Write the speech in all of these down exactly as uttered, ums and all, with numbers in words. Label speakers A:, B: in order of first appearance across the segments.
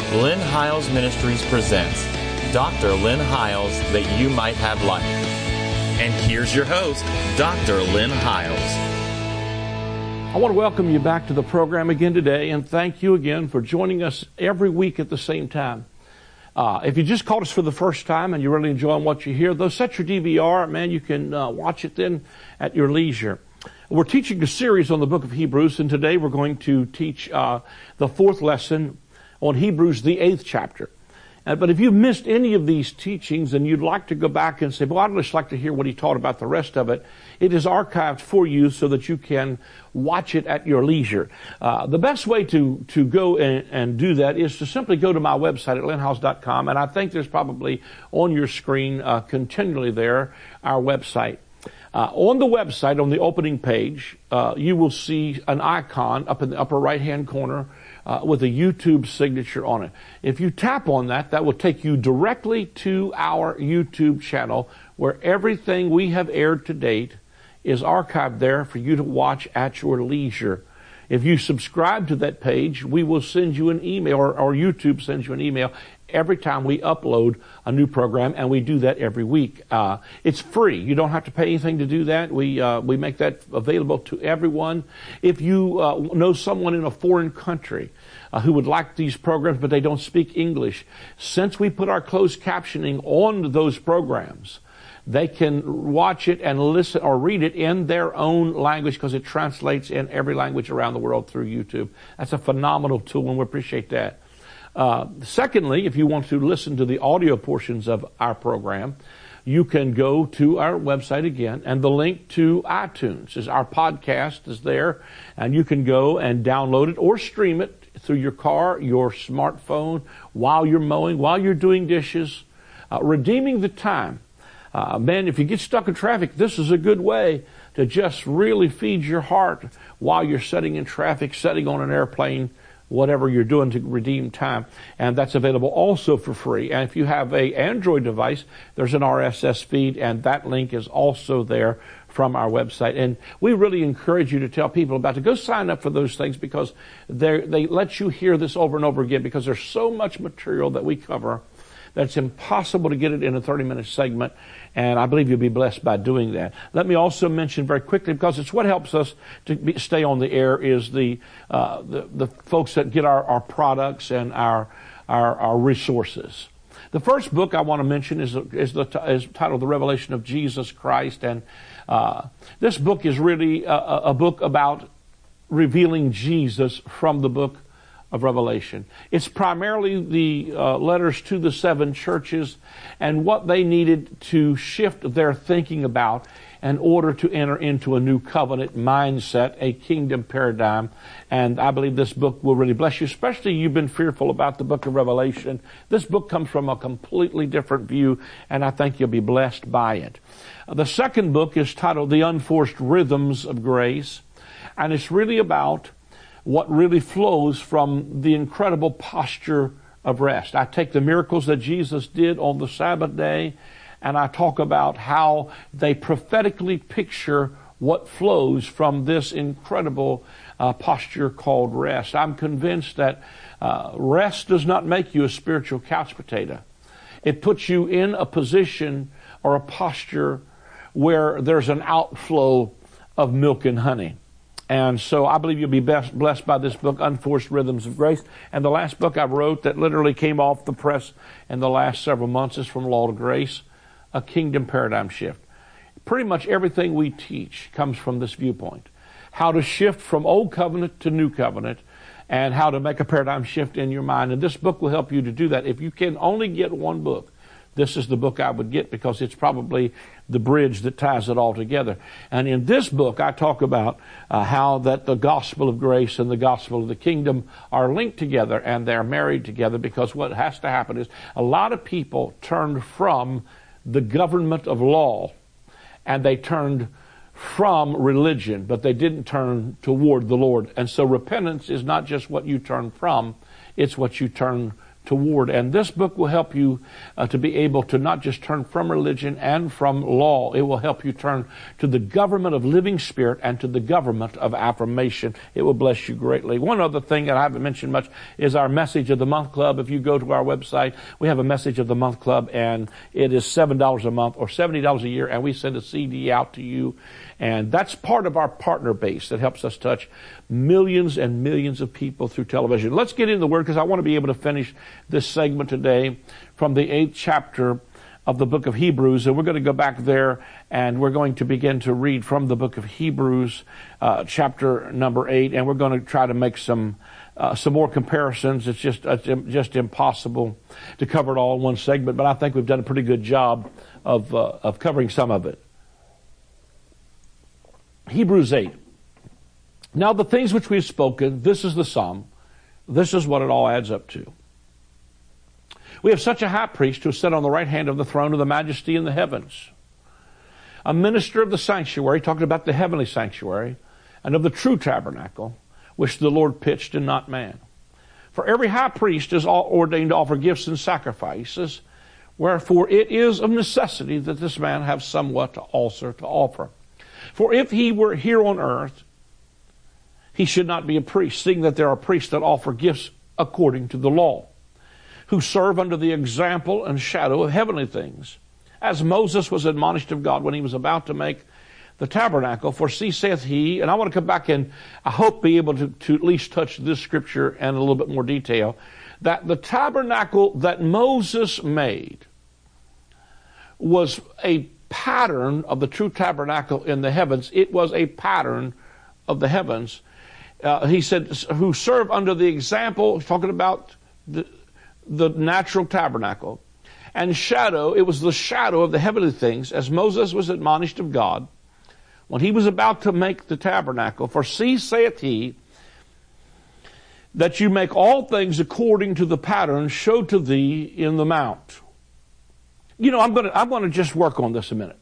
A: Lynn Hiles Ministries presents Doctor Lynn Hiles, that you might have life. And here's your host, Doctor Lynn Hiles.
B: I want to welcome you back to the program again today, and thank you again for joining us every week at the same time. Uh, if you just caught us for the first time and you're really enjoying what you hear, though, set your D V R, man, you can uh, watch it then at your leisure. We're teaching a series on the book of Hebrews, and today we're going to teach uh, the fourth lesson on Hebrews, the eighth chapter. Uh, but if you've missed any of these teachings and you'd like to go back and say, well, I'd just like to hear what he taught about the rest of it, it is archived for you so that you can watch it at your leisure. Uh, the best way to, to go and, and do that is to simply go to my website at lynn hiles dot com, and I think there's probably on your screen uh, continually there our website. Uh, on the website, on the opening page, uh, you will see an icon up in the upper right-hand corner uh, with a YouTube signature on it. If you tap on that, that will take you directly to our YouTube channel, where everything we have aired to date is archived there for you to watch at your leisure. If you subscribe to that page, we will send you an email, or, or YouTube sends you an email every time we upload a new program, and we do that every week. Uh, it's free. You don't have to pay anything to do that. We uh, we make that available to everyone. If you uh, know someone in a foreign country uh, who would like these programs, but they don't speak English, since we put our closed captioning on those programs, they can watch it and listen or read it in their own language, because it translates in every language around the world through YouTube. That's a phenomenal tool, and we appreciate that. Uh, secondly, if you want to listen to the audio portions of our program, you can go to our website again, and the link to iTunes is our podcast is there, and you can go and download it or stream it through your car, your smartphone, while you're mowing, while you're doing dishes, uh, redeeming the time. Uh, man, if you get stuck in traffic, this is a good way to just really feed your heart while you're sitting in traffic, sitting on an airplane, whatever you're doing to redeem time. And that's available also for free. And if you have a Android device, there's an R S S feed, and that link is also there from our website. And we really encourage you to tell people about it. Go sign up for those things, because they they let you hear this over and over again, because there's so much material that we cover that it's impossible to get it in a thirty-minute segment, and I believe you'll be blessed by doing that. Let me also mention very quickly, because it's what helps us to be, stay on the air, is the, uh, the the folks that get our, our products and our, our our resources. The first book I want to mention is is the is titled The Revelation of Jesus Christ, and uh, this book is really a, a book about revealing Jesus from the book of Revelation. It's primarily the uh, letters to the seven churches and what they needed to shift their thinking about in order to enter into a new covenant mindset, a kingdom paradigm. And I believe this book will really bless you, especially you've been fearful about the book of Revelation. This book comes from a completely different view, and I think you'll be blessed by it. The second book is titled The Unforced Rhythms of Grace, and it's really about what really flows from the incredible posture of rest. I take the miracles that Jesus did on the Sabbath day, and I talk about how they prophetically picture what flows from this incredible uh, posture called rest. I'm convinced that uh, rest does not make you a spiritual couch potato. It puts you in a position or a posture where there's an outflow of milk and honey. And so I believe you'll be best blessed by this book, Unforced Rhythms of Grace. And the last book I wrote that literally came off the press in the last several months is From Law to Grace, A Kingdom Paradigm Shift. Pretty much everything we teach comes from this viewpoint. How to shift from old covenant to new covenant, and how to make a paradigm shift in your mind. And this book will help you to do that. If you can only get one book, this is the book I would get, because it's probably the bridge that ties it all together. And in this book, I talk about uh, how that the gospel of grace and the gospel of the kingdom are linked together, and they're married together, because what has to happen is a lot of people turned from the government of law, and they turned from religion, but they didn't turn toward the Lord. And so repentance is not just what you turn from, it's what you turn toward. And this book will help you uh, to be able to not just turn from religion and from law. It will help you turn to the government of living spirit and to the government of affirmation. It will bless you greatly. One other thing that I haven't mentioned much is our Message of the Month Club. If you go to our website, we have a Message of the Month Club, and it is seven dollars a month or seventy dollars a year, and we send a C D out to you. And that's part of our partner base that helps us touch millions and millions of people through television. Let's get into the Word, because I want to be able to finish this segment today from the eighth chapter of the book of Hebrews. And we're going to go back there, and we're going to begin to read from the book of Hebrews, uh, chapter number eight. And we're going to try to make some uh, some more comparisons. It's just uh, just impossible to cover it all in one segment, but I think we've done a pretty good job of uh, of covering some of it. Hebrews eight. Now the things which we have spoken, this is the sum. This is what it all adds up to. We have such a high priest who is set on the right hand of the throne of the majesty in the heavens, a minister of the sanctuary, talking about the heavenly sanctuary, and of the true tabernacle, which the Lord pitched and not man. For every high priest is all ordained to offer gifts and sacrifices, wherefore it is of necessity that this man have somewhat to also to offer. For if he were here on earth, he should not be a priest, seeing that there are priests that offer gifts according to the law, who serve under the example and shadow of heavenly things. As Moses was admonished of God when he was about to make the tabernacle, for see, saith he, and I want to come back and I hope be able to, to at least touch this scripture in a little bit more detail, that the tabernacle that Moses made was a pattern of the true tabernacle in the heavens. It was a pattern of the heavens. Uh, he said, who serve under the example, talking about the, the natural tabernacle, and shadow, it was the shadow of the heavenly things, as Moses was admonished of God when he was about to make the tabernacle. For see, saith he, that you make all things according to the pattern showed to thee in the mount. You know, I'm going to I'm going to just work on this a minute.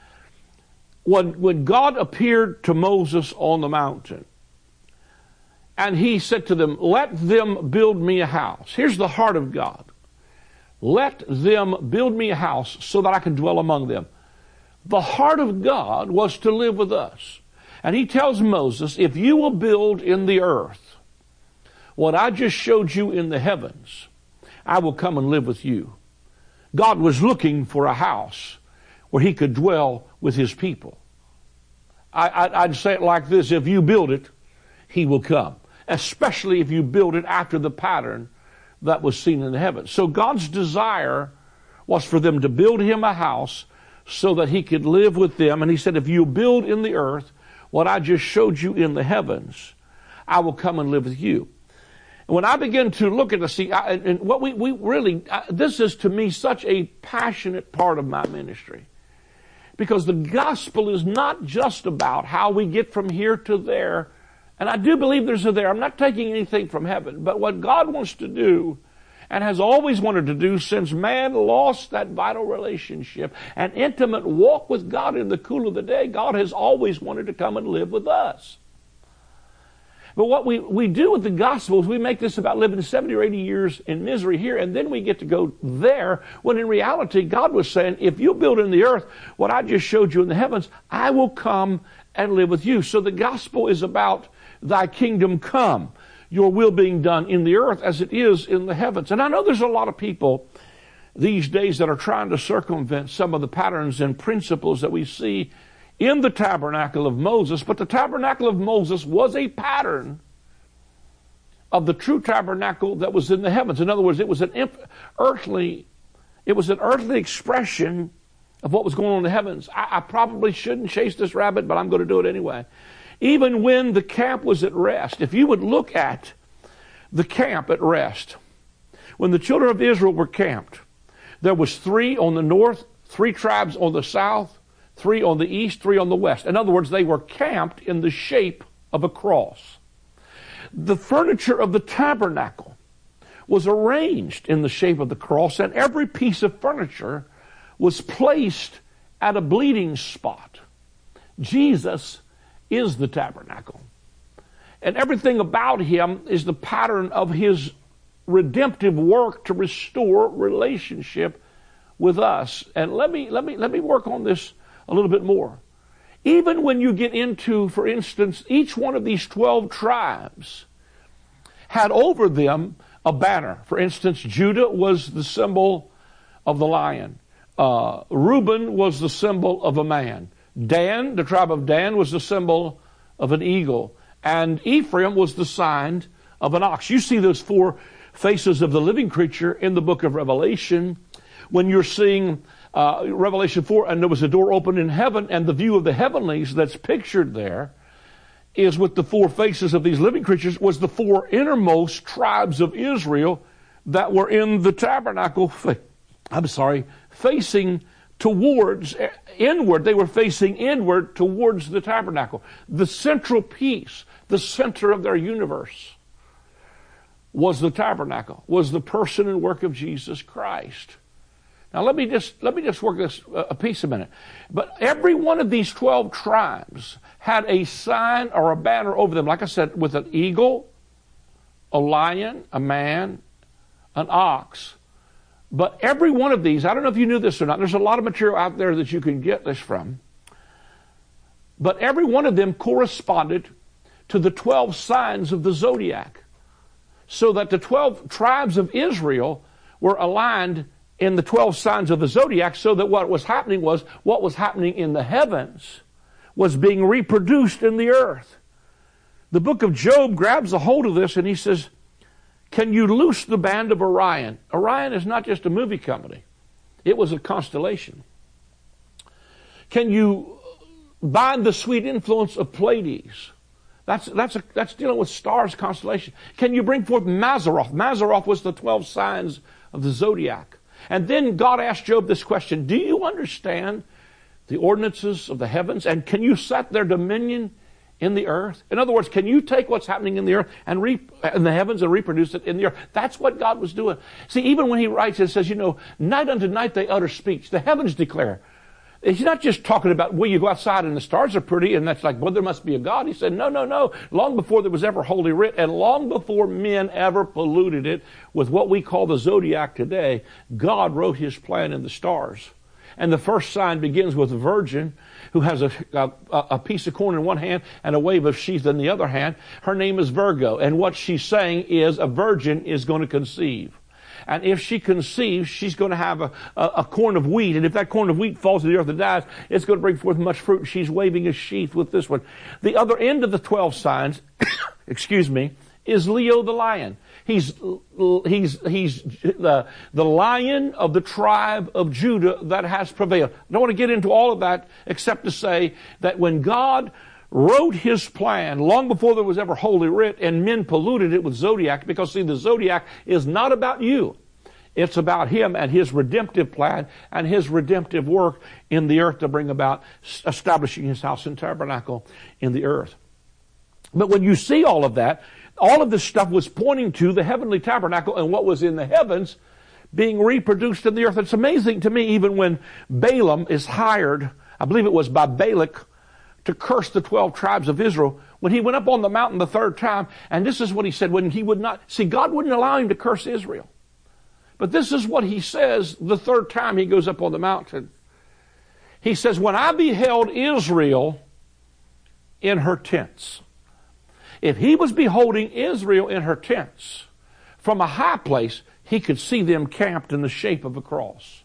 B: When when God appeared to Moses on the mountain, and he said to them, let them build me a house. Here's the heart of God. Let them build me a house so that I can dwell among them. The heart of God was to live with us. And he tells Moses, if you will build in the earth what I just showed you in the heavens, I will come and live with you. God was looking for a house where he could dwell with his people. I, I, I'd say it like this, if you build it, he will come. Especially if you build it after the pattern that was seen in the heavens. So God's desire was for them to build him a house so that he could live with them. And he said, if you build in the earth what I just showed you in the heavens, I will come and live with you. When I begin to look at the see, I, and what we, we really, I, this is to me such a passionate part of my ministry. Because the gospel is not just about how we get from here to there. And I do believe there's a there. I'm not taking anything from heaven. But what God wants to do, and has always wanted to do since man lost that vital relationship, an intimate walk with God in the cool of the day, God has always wanted to come and live with us. But what we, we do with the gospel is we make this about living seventy or eighty years in misery here, and then we get to go there, when in reality God was saying, if you build in the earth what I just showed you in the heavens, I will come and live with you. So the gospel is about thy kingdom come, your will being done in the earth as it is in the heavens. And I know there's a lot of people these days that are trying to circumvent some of the patterns and principles that we see in the tabernacle of Moses, but the tabernacle of Moses was a pattern of the true tabernacle that was in the heavens. In other words, it was an earthly, it was an earthly expression of what was going on in the heavens. I, I probably shouldn't chase this rabbit, but I'm going to do it anyway. Even when the camp was at rest, if you would look at the camp at rest, when the children of Israel were camped, there was three on the north, three tribes on the south, three on the east, three on the west. In other words, they were camped in the shape of a cross. The furniture of the tabernacle was arranged in the shape of the cross, and every piece of furniture was placed at a bleeding spot. Jesus is the tabernacle. And everything about him is the pattern of his redemptive work to restore relationship with us. And let me let me let me work on this a little bit more. Even when you get into, for instance, each one of these twelve tribes had over them a banner. For instance, Judah was the symbol of the lion. Uh, Reuben was the symbol of a man. Dan, the tribe of Dan, was the symbol of an eagle. And Ephraim was the sign of an ox. You see those four faces of the living creature in the book of Revelation when you're seeing uh, Revelation four, and there was a door open in heaven, and the view of the heavenlies that's pictured there is with the four faces of these living creatures was the four innermost tribes of Israel that were in the tabernacle, I'm sorry, facing towards, inward. They were facing inward towards the tabernacle. The central piece, the center of their universe was the tabernacle, was the person and work of Jesus Christ. Now let me just let me just work this a piece a minute. But every one of these twelve tribes had a sign or a banner over them, like I said, with an eagle, a lion, a man, an ox. But every one of these, I don't know if you knew this or not, there's a lot of material out there that you can get this from. But every one of them corresponded to the twelve signs of the zodiac. So that the twelve tribes of Israel were aligned in the twelve signs of the zodiac, so that what was happening was, what was happening in the heavens was being reproduced in the earth. The book of Job grabs a hold of this and he says, can you loose the band of Orion? Orion is not just a movie company. It was a constellation. Can you bind the sweet influence of Pleiades? That's, that's, a, that's dealing with stars, constellation. Can you bring forth Mazzaroth? Mazzaroth was the twelve signs of the zodiac. And then God asked Job this question, do you understand the ordinances of the heavens? And can you set their dominion in the earth? In other words, can you take what's happening in the earth and re- in the heavens and reproduce it in the earth? That's what God was doing. See, even when he writes, it says, you know, night unto night they utter speech. The heavens declare. He's not just talking about, well, you go outside and the stars are pretty, and that's like, well, there must be a God. He said, no, no, no. Long before there was ever Holy Writ, and long before men ever polluted it with what we call the zodiac today, God wrote his plan in the stars. And the first sign begins with a virgin who has a, a, a piece of corn in one hand and a wave of sheath in the other hand. Her name is Virgo. And what she's saying is a virgin is going to conceive. And if she conceives, she's going to have a, a, a corn of wheat. And if that corn of wheat falls to the earth and dies, it's going to bring forth much fruit. She's waving a sheath with this one. The other end of the twelve signs, excuse me, is Leo the lion. He's, he's, he's the, the lion of the tribe of Judah that has prevailed. I don't want to get into all of that except to say that when God wrote his plan long before there was ever Holy Writ, and men polluted it with zodiac, because see, the zodiac is not about you. It's about him and his redemptive plan and his redemptive work in the earth to bring about establishing his house and tabernacle in the earth. But when you see all of that, all of this stuff was pointing to the heavenly tabernacle and what was in the heavens being reproduced in the earth. It's amazing to me, even when Balaam is hired, I believe it was by Balak, to curse the twelve tribes of Israel, when he went up on the mountain the third time, and this is what he said, when he would not, see, God wouldn't allow him to curse Israel. But this is what he says the third time he goes up on the mountain. He says, when I beheld Israel in her tents. If he was beholding Israel in her tents, from a high place, he could see them camped in the shape of a cross.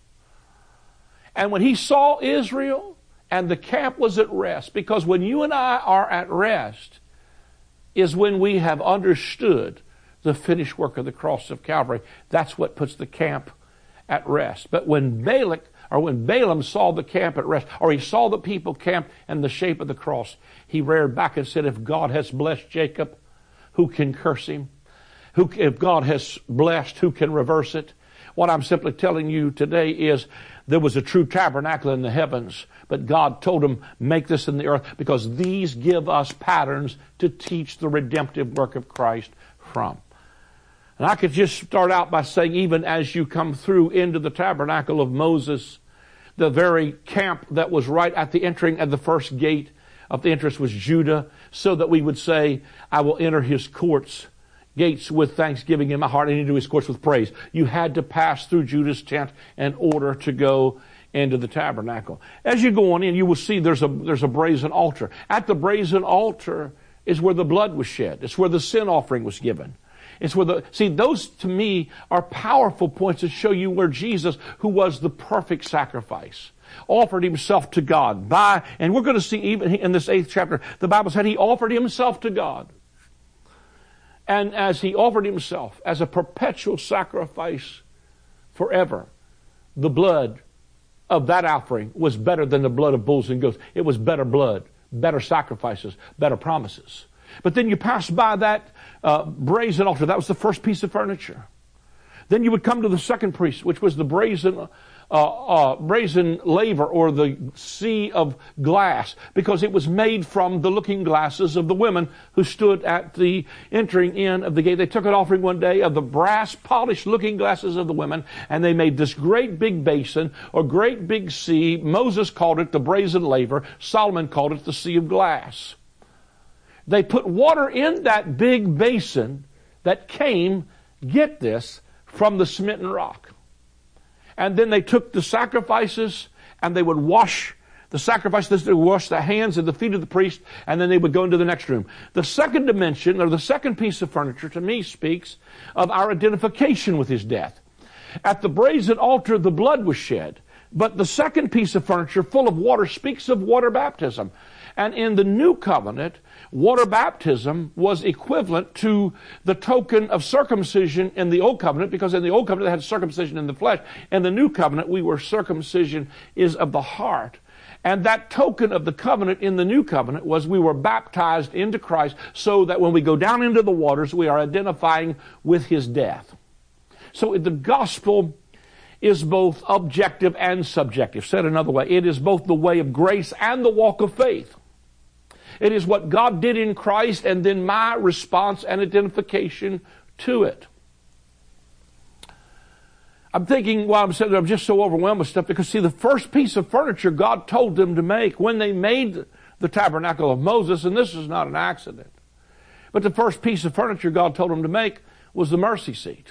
B: And when he saw Israel, and the camp was at rest, because when you and I are at rest is when we have understood the finished work of the cross of Calvary. That's what puts the camp at rest. But when Balak, or when Balaam saw the camp at rest, or he saw the people camped in the shape of the cross, he reared back and said, if God has blessed Jacob, who can curse him? Who, if God has blessed, who can reverse it? What I'm simply telling you today is there was a true tabernacle in the heavens, but God told him, make this in the earth, because these give us patterns to teach the redemptive work of Christ from. And I could just start out by saying, even as you come through into the tabernacle of Moses, the very camp that was right at the entering at the first gate of the entrance was Judah, so that we would say, I will enter his courts gates with thanksgiving in my heart and into his courts with praise. You had to pass through Judah's tent in order to go into the tabernacle. As you go on in, you will see there's a, there's a brazen altar. At the brazen altar is where the blood was shed. It's where the sin offering was given. It's where the, see, those to me are powerful points that show you where Jesus, who was the perfect sacrifice, offered himself to God by, and we're going to see even in this eighth chapter, the Bible said he offered himself to God. And as he offered himself as a perpetual sacrifice forever, the blood of that offering was better than the blood of bulls and goats. It was better blood, better sacrifices, better promises. But then you pass by that uh, brazen altar. That was the first piece of furniture. Then you would come to the second piece, which was the brazen uh, uh, brazen laver, or the sea of glass, because it was made from the looking glasses of the women who stood at the entering in of the gate. They took an offering one day of the brass polished looking glasses of the women, and they made this great big basin, or great big sea. Moses called it the brazen laver. Solomon called it the sea of glass. They put water in that big basin that came, get this, from the smitten rock. And then they took the sacrifices and they would wash the sacrifices, they would wash the hands and the feet of the priest, and then they would go into the next room. The second dimension, or the second piece of furniture, to me speaks of our identification with his death. At the brazen altar, the blood was shed. But the second piece of furniture, full of water, speaks of water baptism. And in the new covenant, water baptism was equivalent to the token of circumcision in the old covenant, because in the old covenant they had circumcision in the flesh. In the new covenant, we were circumcision is of the heart. And that token of the covenant in the new covenant was we were baptized into Christ, so that when we go down into the waters, we are identifying with his death. So the gospel is both objective and subjective. Said another way, it is both the way of grace and the walk of faith. It is what God did in Christ, and then my response and identification to it. I'm thinking while I'm sitting there, I'm just so overwhelmed with stuff, because see, the first piece of furniture God told them to make when they made the tabernacle of Moses, and this is not an accident, but the first piece of furniture God told them to make was the mercy seat.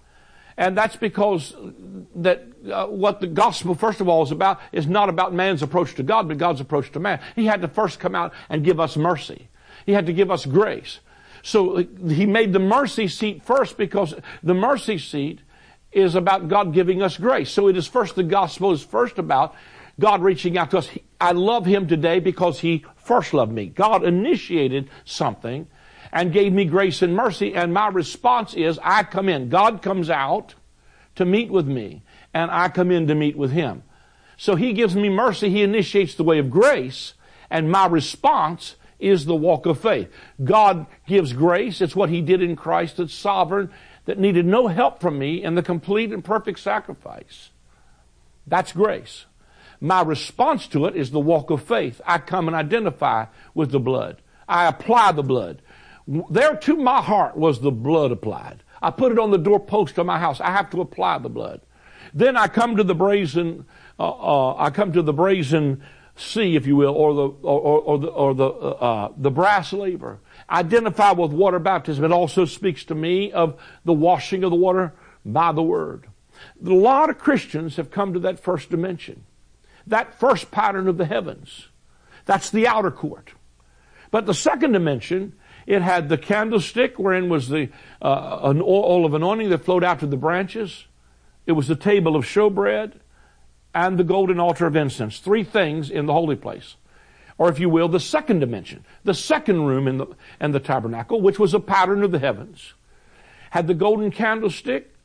B: And that's because that uh, what the gospel, first of all, is about is not about man's approach to God, but God's approach to man. He had to first come out and give us mercy. He had to give us grace. So he made the mercy seat first, because the mercy seat is about God giving us grace. So it is first, the gospel is first about God reaching out to us. I love him today because he first loved me. God initiated something and gave me grace and mercy, and my response is I come in. God comes out to meet with me, and I come in to meet with him. So he gives me mercy. He initiates the way of grace, and my response is the walk of faith. God gives grace. It's what he did in Christ that's sovereign, that needed no help from me in the complete and perfect sacrifice. That's grace. My response to it is the walk of faith. I come and identify with the blood. I apply the blood. There to my heart was the blood applied. I put it on the doorpost of my house. I have to apply the blood. Then I come to the brazen, uh, uh, I come to the brazen sea, if you will, or the or, or, or the or the uh, the brass laver. Identify with water baptism. It also speaks to me of the washing of the water by the word. A lot of Christians have come to that first dimension, that first pattern of the heavens. That's the outer court. But the second dimension, it had the candlestick wherein was the uh, an oil of anointing that flowed out to the branches. It was the table of showbread and the golden altar of incense. Three things in the holy place. Or if you will, the second dimension. The second room in the, in the tabernacle, which was a pattern of the heavens, had the golden candlestick,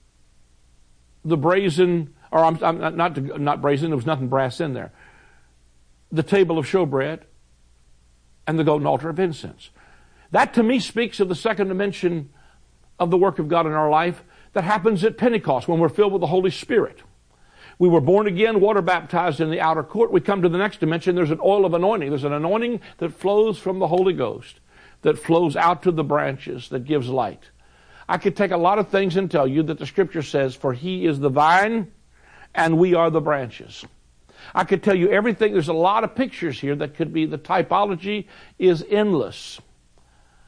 B: the brazen, or I'm, I'm not, not brazen, there was nothing brass in there. The table of showbread and the golden altar of incense. That to me speaks of the second dimension of the work of God in our life that happens at Pentecost when we're filled with the Holy Spirit. We were born again, water baptized in the outer court. We come to the next dimension. There's an oil of anointing. There's an anointing that flows from the Holy Ghost, that flows out to the branches, that gives light. I could take a lot of things and tell you that the Scripture says, for he is the vine and we are the branches. I could tell you everything. There's a lot of pictures here that could be, the typology is endless.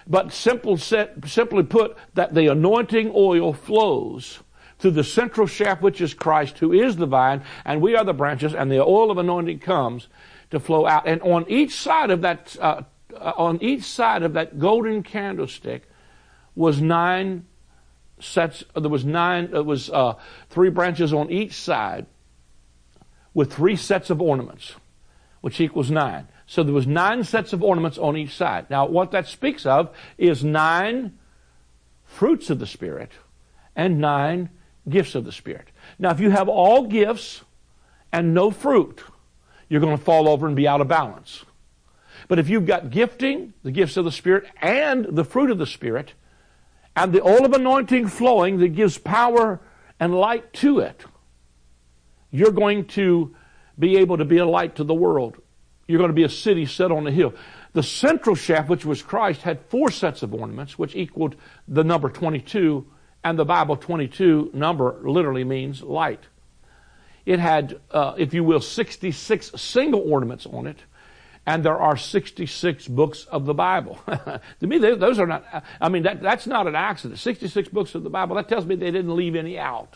B: But simple set, simply put, that the anointing oil flows through the central shaft, which is Christ, who is the vine, and we are the branches, and the oil of anointing comes to flow out. And on each side of that, uh, on each side of that golden candlestick was nine sets. There was nine. It was uh, three branches on each side, with three sets of ornaments, which equals nine. So there was nine sets of ornaments on each side. Now, what that speaks of is nine fruits of the Spirit and nine gifts of the Spirit. Now, if you have all gifts and no fruit, you're going to fall over and be out of balance. But if you've got gifting, the gifts of the Spirit, and the fruit of the Spirit, and the oil of anointing flowing that gives power and light to it, you're going to be able to be a light to the world. You're going to be a city set on a hill. The central shaft, which was Christ, had four sets of ornaments, which equaled the number twenty-two, and the Bible twenty-two number literally means light. It had, uh, if you will, sixty-six single ornaments on it, and there are sixty-six books of the Bible. To me, they, those are not, I mean, that, that's not an accident. sixty-six books of the Bible, that tells me they didn't leave any out.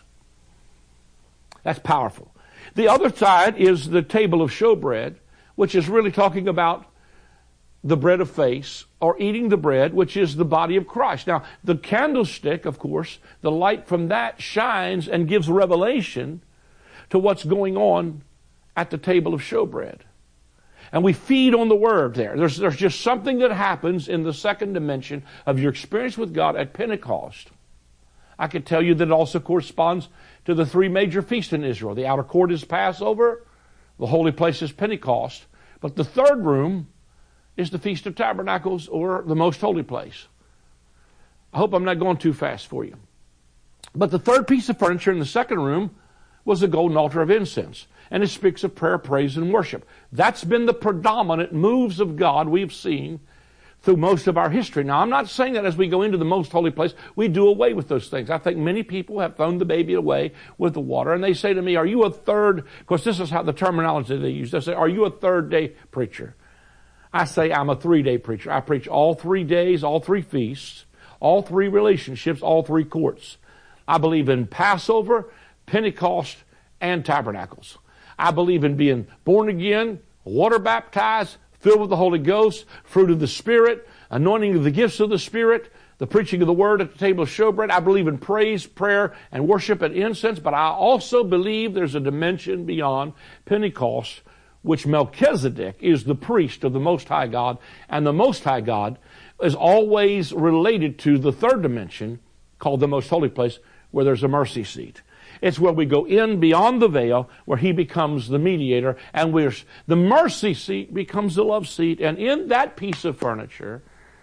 B: That's powerful. The other side is the table of showbread, which is really talking about the bread of faith, or eating the bread, which is the body of Christ. Now, the candlestick, of course, the light from that shines and gives revelation to what's going on at the table of showbread. And we feed on the Word there. There's, there's just something that happens in the second dimension of your experience with God at Pentecost. I can tell you that it also corresponds to the three major feasts in Israel. The outer court is Passover, the holy place is Pentecost, but the third room is the Feast of Tabernacles, or the most holy place. I hope I'm not going too fast for you. But the third piece of furniture in the second room was the golden altar of incense. And it speaks of prayer, praise, and worship. That's been the predominant moves of God we've seen through most of our history. Now, I'm not saying that as we go into the most holy place, we do away with those things. I think many people have thrown the baby away with the water, and they say to me, are you a third, of course, this is how the terminology they use. They say, are you a third day preacher? I say I'm a three-day preacher. I preach all three days, all three feasts, all three relationships, all three courts. I believe in Passover, Pentecost, and Tabernacles. I believe in being born again, water baptized, filled with the Holy Ghost, fruit of the Spirit, anointing of the gifts of the Spirit, the preaching of the Word at the table of showbread. I believe in praise, prayer, and worship and incense, but I also believe there's a dimension beyond Pentecost, which Melchizedek is the priest of the Most High God, and the Most High God is always related to the third dimension, called the Most Holy Place, where there's a mercy seat. It's where we go in beyond the veil, where he becomes the mediator, and we're, the mercy seat becomes the love seat. And in that piece of furniture,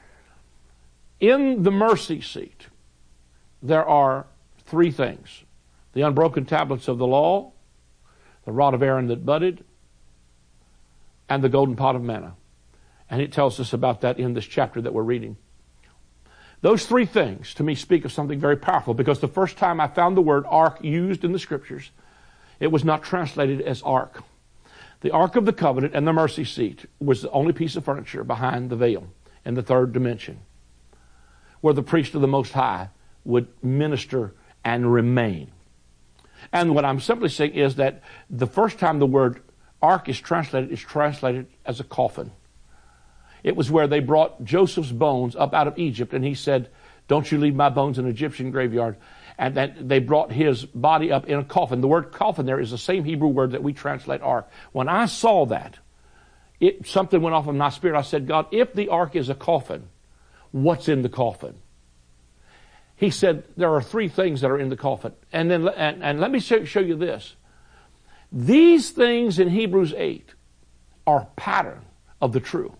B: in the mercy seat, there are three things. The unbroken tablets of the law, the rod of Aaron that budded, and the golden pot of manna. And it tells us about that in this chapter that we're reading. Those three things, to me, speak of something very powerful, because the first time I found the word ark used in the Scriptures, it was not translated as ark. The Ark of the Covenant and the mercy seat was the only piece of furniture behind the veil in the third dimension, where the priest of the Most High would minister and remain. And what I'm simply saying is that the first time the word ark is translated, is translated as a coffin. It was where they brought Joseph's bones up out of Egypt, and he said, don't you leave my bones in an Egyptian graveyard. And that they brought his body up in a coffin. The word coffin there is the same Hebrew word that we translate ark. When I saw that, it something went off in my spirit. I said, God, if the ark is a coffin, what's in the coffin? He said, there are three things that are in the coffin. And then, and, and let me show, show you this. These things in Hebrews eight are pattern of the true.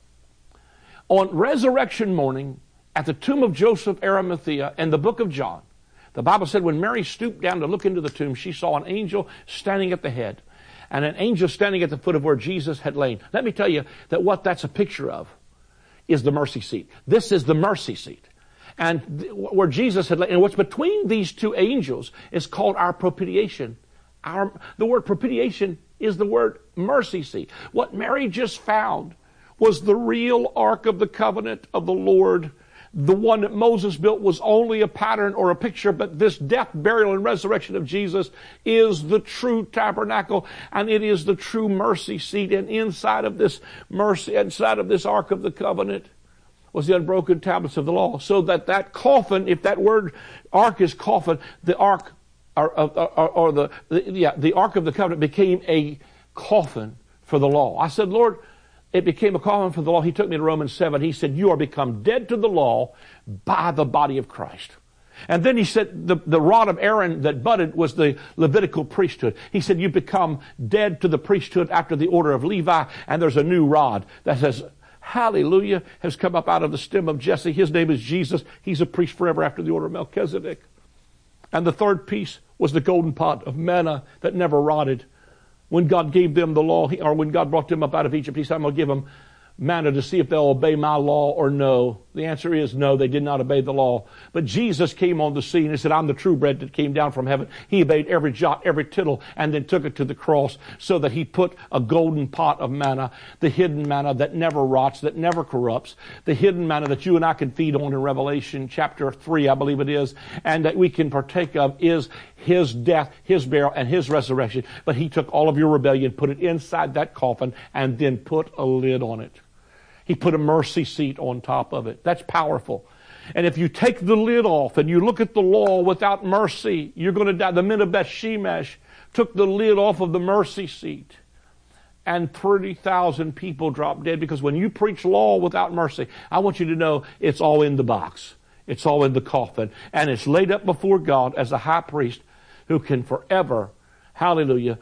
B: On resurrection morning, at the tomb of Joseph Arimathea and the book of John, the Bible said when Mary stooped down to look into the tomb, she saw an angel standing at the head and an angel standing at the foot of where Jesus had lain. Let me tell you that what that's a picture of is the mercy seat. This is the mercy seat. And th- where Jesus had lain, and what's between these two angels is called our propitiation. Our, the word propitiation is the word mercy seat. What Mary just found was the real Ark of the Covenant of the Lord the one that Moses built was only a pattern or a picture, but this death, burial, and resurrection of Jesus is the true tabernacle, and it is the true mercy seat. And inside of this mercy, inside of this Ark of the Covenant, was the unbroken tablets of the law. So that that coffin, if that word ark is coffin, the ark, or, or, or, or the, the yeah, the Ark of the Covenant became a coffin for the law. I said, Lord, it became a coffin for the law. He took me to Romans seven. He said, you are become dead to the law by the body of Christ. And then he said the, the rod of Aaron that budded was the Levitical priesthood. He said, you become dead to the priesthood after the order of Levi, and there's a new rod that says, hallelujah, has come up out of the stem of Jesse. His name is Jesus. He's a priest forever after the order of Melchizedek. And the third piece was the golden pot of manna that never rotted. When God gave them the law, or when God brought them up out of Egypt, he said, I'm going to give them manna to see if they'll obey my law or no. The answer is no, they did not obey the law. But Jesus came on the scene and said, I'm the true bread that came down from heaven. He obeyed every jot, every tittle, and then took it to the cross so that he put a golden pot of manna, the hidden manna that never rots, that never corrupts, the hidden manna that you and I can feed on in Revelation chapter three, I believe it is, and that we can partake of is his death, his burial, and his resurrection. But he took all of your rebellion, put it inside that coffin, and then put a lid on it. He put a mercy seat on top of it. That's powerful. And if you take the lid off and you look at the law without mercy, you're going to die. The men of Beth Shemesh took the lid off of the mercy seat, and thirty thousand people dropped dead. Because when you preach law without mercy, I want you to know it's all in the box. It's all in the coffin. And it's laid up before God as a high priest who can forever, hallelujah,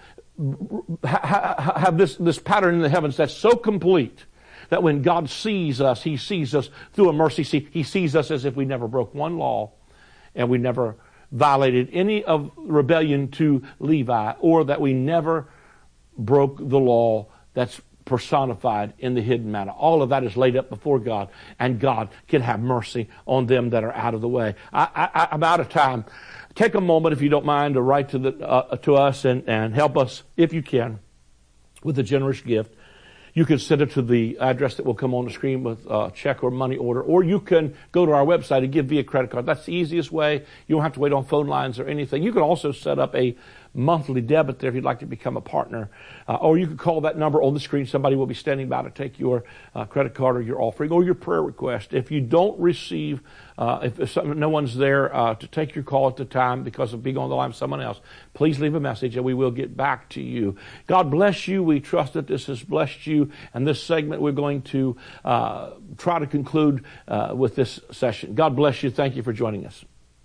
B: ha- have this, this pattern in the heavens that's so complete that when God sees us, he sees us through a mercy seat. He sees us as if we never broke one law and we never violated any of rebellion to Levi, or that we never broke the law that's personified in the hidden manna. All of that is laid up before God, and God can have mercy on them that are out of the way. I, I, I'm out of time. Take a moment, if you don't mind, to write to, the, uh, to us and, and help us, if you can, with a generous gift. You can send it to the address that will come on the screen with a check or money order, or you can go to our website and give via credit card. That's the easiest way. You don't have to wait on phone lines or anything. You can also set up a monthly debit there if you'd like to become a partner. Uh, or you can call that number on the screen. Somebody will be standing by to take your uh, credit card or your offering or your prayer request. If you don't receive, uh, if, if some, no one's there uh, to take your call at the time because of being on the line with someone else, please leave a message and we will get back to you. God bless you. We trust that this has blessed you. And this segment we're going to uh, try to conclude uh, with this session. God bless you. Thank you for joining us.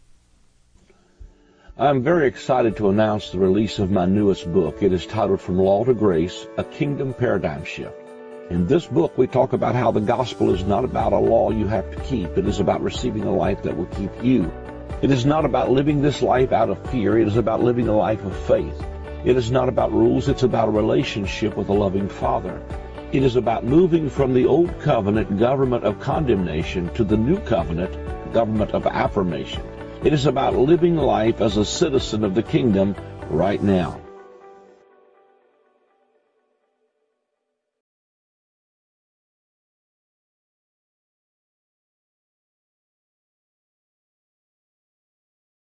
C: I'm very excited to announce the release of my newest book. It is titled From Law to Grace, A Kingdom Paradigm Shift. In this book, we talk about how the gospel is not about a law you have to keep. It is about receiving a life that will keep you. It is not about living this life out of fear. It is about living a life of faith. It is not about rules. It's about a relationship with a loving Father. It is about moving from the old covenant government of condemnation to the new covenant government of affirmation. It is about living life as a citizen of the kingdom right now.